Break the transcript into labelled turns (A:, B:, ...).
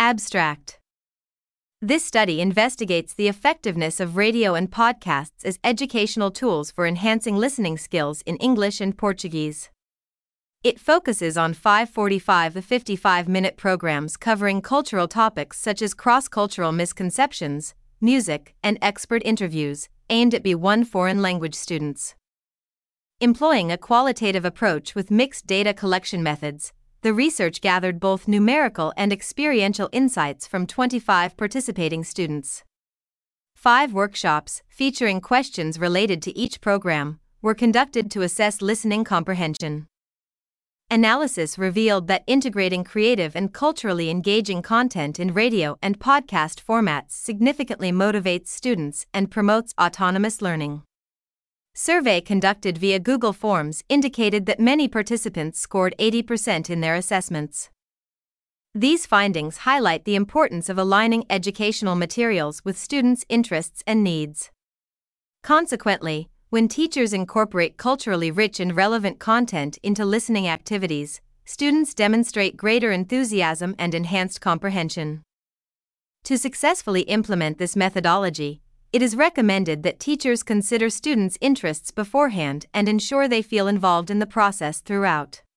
A: Abstract. This study investigates the effectiveness of radio and podcasts as educational tools for enhancing listening skills in English and Portuguese. It focuses on 5:45 to 55-minute programs covering cultural topics such as cross-cultural misconceptions, music, and expert interviews, aimed at B1 foreign language students. Employing a qualitative approach with mixed data collection methods, the research gathered both numerical and experiential insights from 25 participating students. 5 workshops, featuring questions related to each program, were conducted to assess listening comprehension. Analysis revealed that integrating creative and culturally engaging content in radio and podcast formats significantly motivates students and promotes autonomous learning. Survey conducted via Google Forms indicated that many participants scored 80% in their assessments. These findings highlight the importance of aligning educational materials with students' interests and needs. Consequently, when teachers incorporate culturally rich and relevant content into listening activities, students demonstrate greater enthusiasm and enhanced comprehension. To successfully implement this methodology, it is recommended that teachers consider students' interests beforehand and ensure they feel involved in the process throughout.